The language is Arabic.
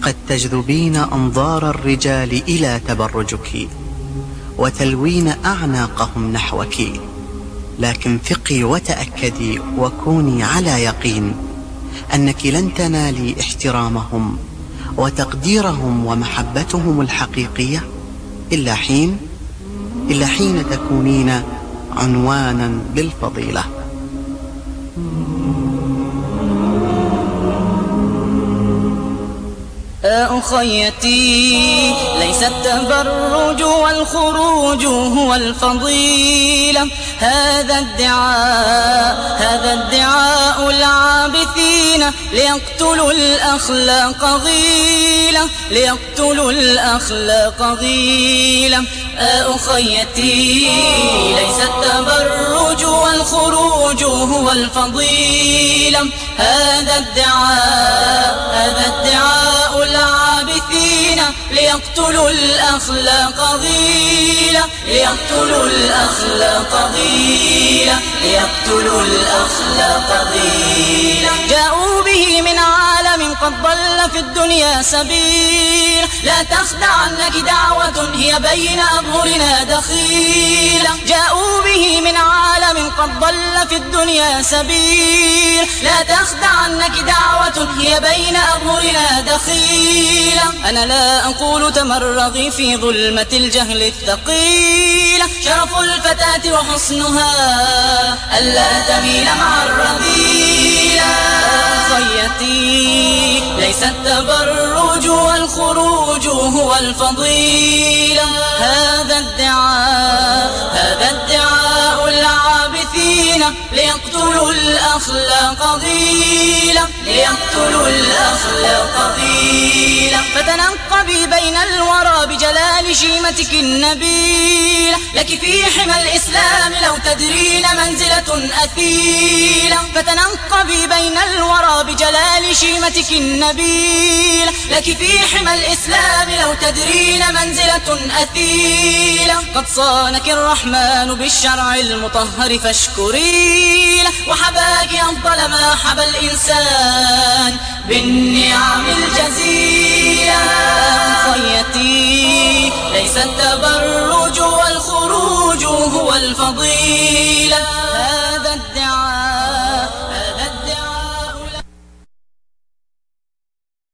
قد تجذبين أنظار الرجال إلى تبرجك وتلوين أعناقهم نحوك، لكن ثقي وتأكدي وكوني على يقين أنك لن تنالي احترامهم وتقديرهم ومحبتهم الحقيقية إلا حين تكونين عنوانا للفضيلة. أخيتي، ليس التبرج والخروج هو الفضيلة، هذا ادعاء العابثين ليقتلوا الأخلاق غيلة، أخيتي، ليس التبرج والخروج هو الفضيلة، هذا ادعاء العابثين ليقتلوا الأخلاق غيلة، جاءوا به من عالم قد ضل في الدنيا سبيل، لا تخدعنك دعوة هي بين أظهرنا دخيلة، جاءوا به من عالم قد ضل في الدنيا سبيل، لا تخدعنك دعوة هي بين أظهرنا دخيلة، أنا لا أقول تمرغي في ظلمة الجهل الثقيلة، شرف الفتاة وحسنها ألا تميل مع الرذيلة، أخيتي، ليس التبرج والخروج هو الفضيلة، هذا ادعاء العابثين ليقتلوا الأخلاق غيلة، فتنقبي بين الورى بجلال شيمتك النبيلة، لك في حمى الإسلام لو تدرين منزلة أثيلة، فتنقبي بين الورى بجلال شيمتك النبيلة، لك في حمى الإسلام لو تدرين منزلة أثيلة، قد صانك الرحمن بالشرع المطهر فاشكري له، وحباك أفضل ما حبى الإنسان بالنعم الجزيلة، أخيتي، ليس التبرج والخروج هو الفضيلة،